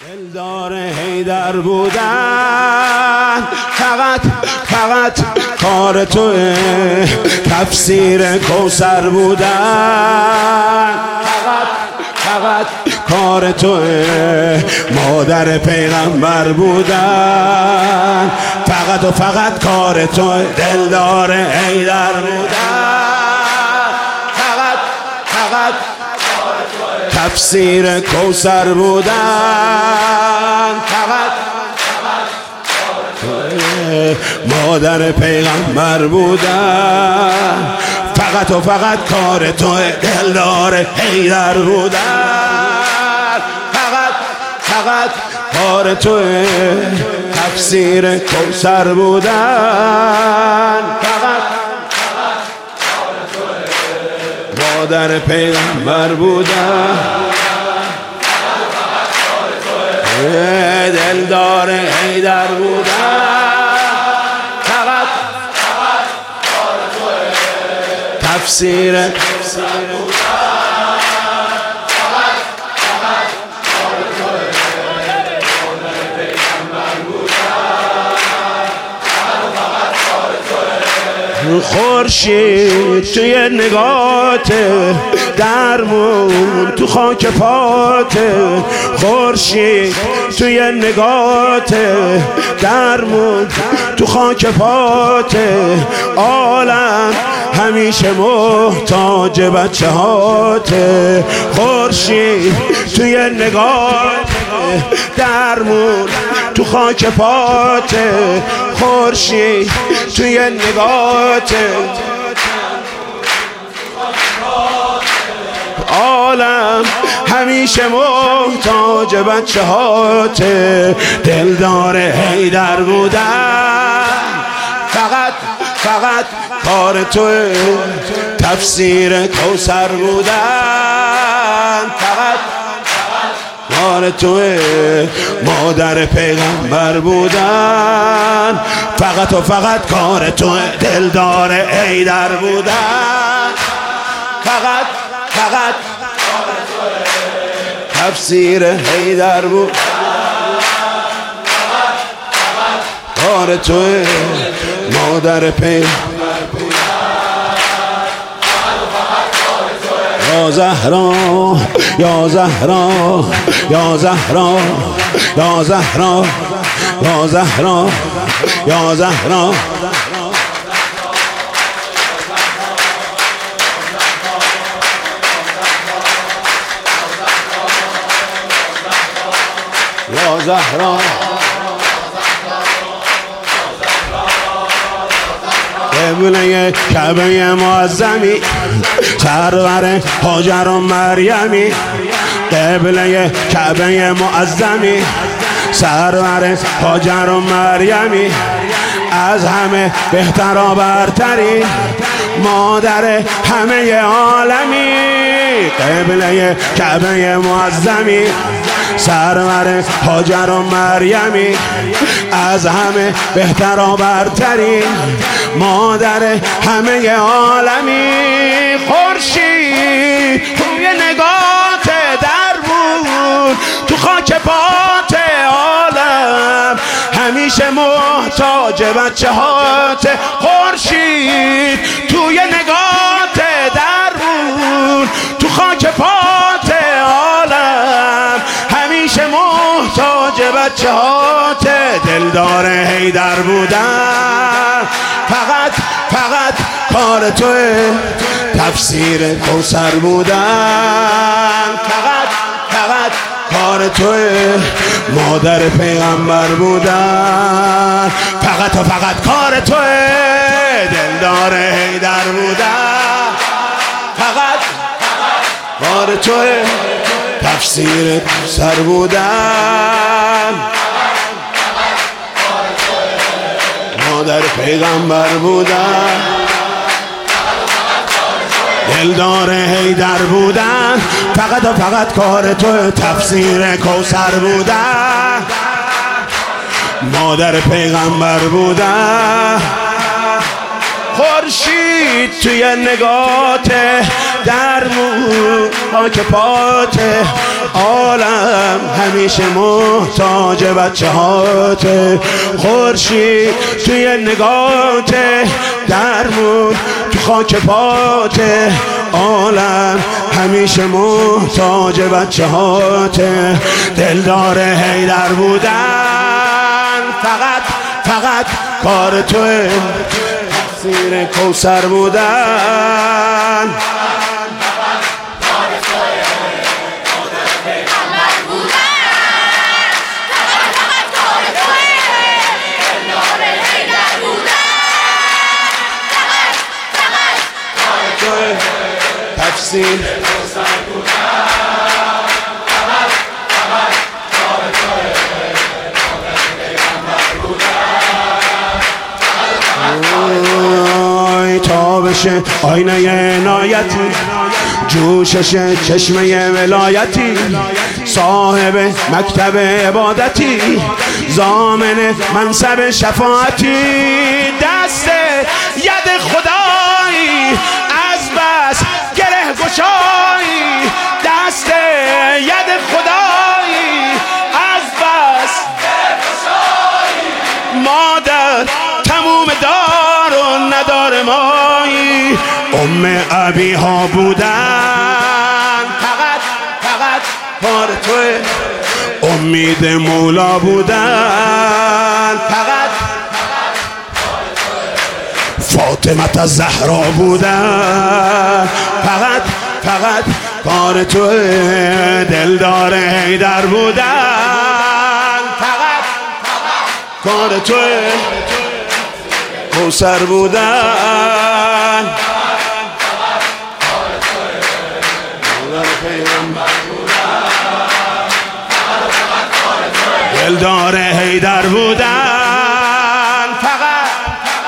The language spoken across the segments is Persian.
دلدار حیدر بودن فقط کار توه، تفسیر کوثر بودن فقط کار توه، مادر پیغمبر بودن فقط کار توه، دلدار حیدر بودن فقط تفسیر کوثر بودن فقط مادر پیغمبر بودن فقط کار تو، دلدار حیدر بودن فقط کار تو، تفسیر کوثر بودن فقط مادر پیغمبر بودن، دلدار حیدر بودن فقط تفسیر خورشید توی نگات درمون تو خاک پات، خورشید توی نگات درمون تو خاک پات، عالم همیشه محتاج بچه هات، خورشید توی نگات درمون تو خاک پات، خورشید توی نگات عالم همیشه محتاج بچه هات، دلدار حیدر بودن فقط کار تو، تفسیر کوثر بودن فقط کار تو، مادر پیغمبر بودن فقط کار تو، دلدار حیدر بودن فقط تفسیر حیدر بود کار تو، مادر پیغمبر یا زهرا یا زهرا یا زهرا یا زهرا یا زهرا یا زهرا یا زهرا قبله کعبه معظمی، سرور هاجر و مریمی، قبله کعبه معظمی، سرور هاجر و مریمی، از همه بهتر و برترین مادر همه عالمی، قبله کعبه معظمی، سرور هاجر و مریمی، از همه بهتر و برترین مادر همه عالمی، خورشید توی نگات در بود تو خاک پات، عالم همیشه محتاج بچه هات، خورشید توی نگات در بود تو خاک پات، عالم همیشه محتاج بچه هات، دلدار حیدر بودن فقط کار تو، تفسیر کوثر بودن فقط کار تو، مادر پیغمبر بودن فقط کار تو، دلدار حیدر بودن فقط کار تو، تفسیر کوثر بودن مادر پیغمبر بودن، دلدار حیدر بودن فقط کار تو، تفسیر کوثر بودن مادر پیغمبر بودن، خورشید توی نگات درمون خاک پات، عالم همیشه محتاج بچه هاته. خورشید توی نگاته، درمون تو خاک پاته. عالم همیشه محتاج بچه هاته. دلدار حیدر بودن فقط کار توه. تفسیر کوثر بودن تفسیر تابش آینه عنایتی، جوشش چشمه ولایتی، صاحب مکتب عبادتی، ضامن منصب شفاعتی. دست ید خدایی از بس گره گشایی، دست ید خدایی از بس گره گشایی. مادر تموم دار و ندار مایی، ام ابیها بودن فقط کار توه. امید مولا بودن فقط فاطمه الزهرا بودن فقط کار توه. دلدار حیدر بودن فقط کار توه. کوثر بودن دلدار حیدر بودن فقط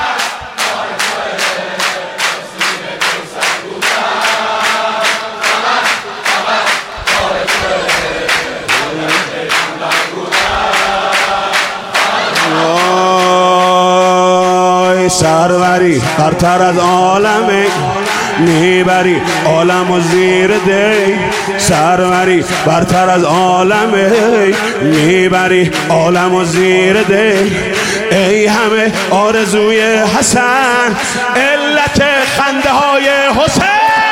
سروری برتر از عالمه، میبری عالم و زیر دی. سروری برتر از عالمه، میبری عالم و زیر دی. ای همه آرزوی حسن، علت خنده های حسین.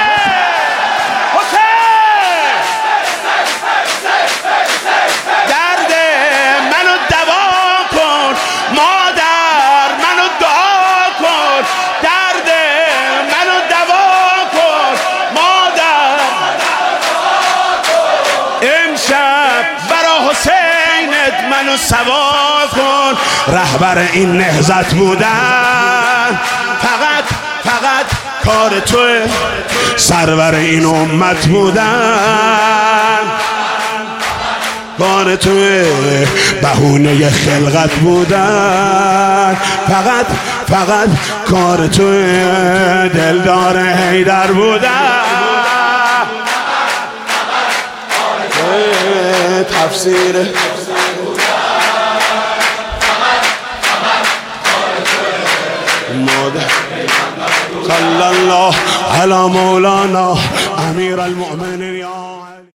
درد منو دوا کن مادر، منو دعا کن. درد منو دوا کن مادر، امشب برا حسینت منو سوا کن. رهبر این نهضت بودن فقط کار توه. سرور این امت بودن کار توه. بهونه خلقت بودن فقط کار توه. دلدار حیدر بودن تفسیر صلی الله علی مولانا امیر المؤمنین.